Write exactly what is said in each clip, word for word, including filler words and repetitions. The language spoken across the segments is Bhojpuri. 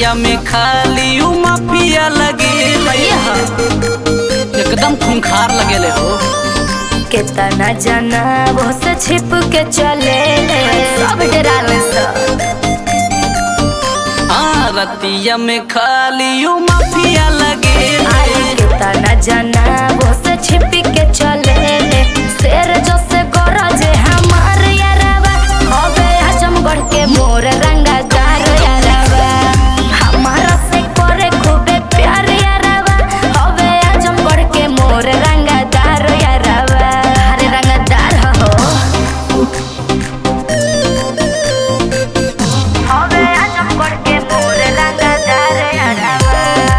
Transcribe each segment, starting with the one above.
रतिया में खाली उ माफिया लगे एकदम खूंखार लगेले हो। कितना जाना वो से छिप के चले सब डराले सब। हाँ रतिया में खाली उ माफिया लगे। कितना जाना वो से छिप के चले शेर जो से गरजे हमार यारवा हवे आजमगढ़ के मोर रंगा गार यारवा हमारा से करे खूबे प्यार यारवा हवे आजमगढ़ के मोर रंगा दार यारवा हरे रंगा दार हो हवे आजमगढ़ के मोर रंगा दार यारवा।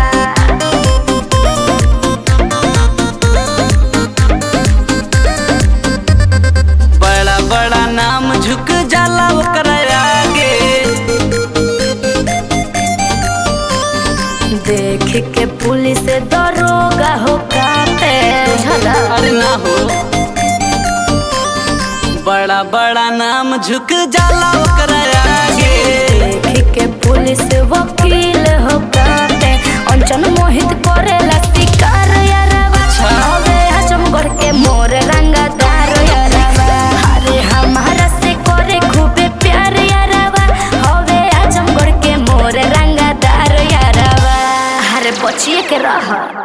बड़ा बड़ा नाम झुक जाला ओकरा आगे। देख के पुलिस दरोगा हो कापे अरे ना हो। बड़ा बड़ा नाम झुक जाला ओकरा आगे। देख के पुलिस वकील हो कापे अंचन मोहित करेला शिकार यारवा हवे आजमगढ़ के मोर रंगा दार यारवा अरे हमारा से करे खूबे प्यार यारवा हवे आजमगढ़ के मोर रंगा दार यारवा अरे बचिए के रहा।